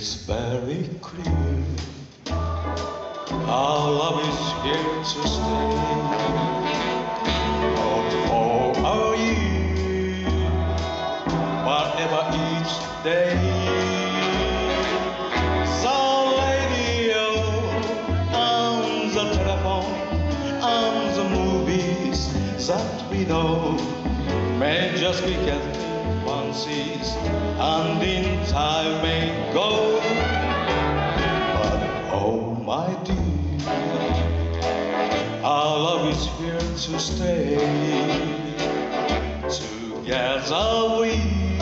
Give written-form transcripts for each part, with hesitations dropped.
It's very clear our love is here to stay. Not for a year, whatever each day. So radio, on the telephone, on the movies that we know may just be getting fancies, and in time may go. But oh my dear, our love is here to stay. Together we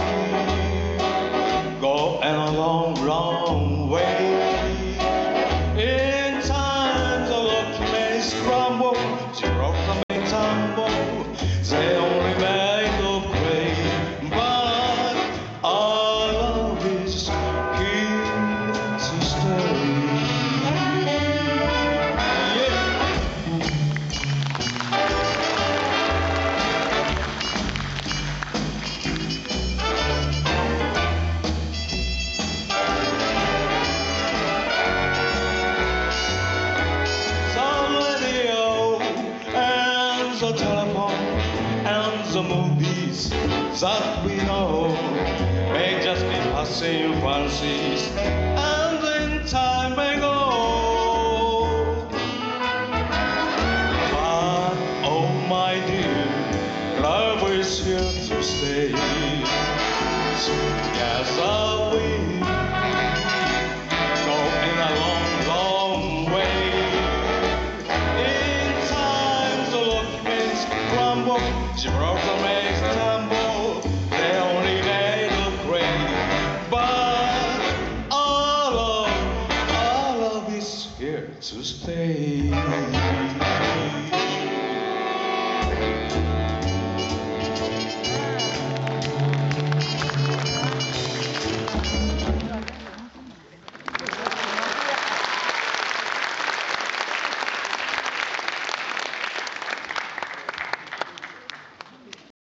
go in a long, long way. In times the luck may scramble, zeros may tumble, they only make a play. But our love is here to stay. The telephone and the movies that we know may just be passing fancies, and in time may go. But oh my dear, love is here to stay. Together we go in a long, long way. In times the luck may scramble, zeros may stumble.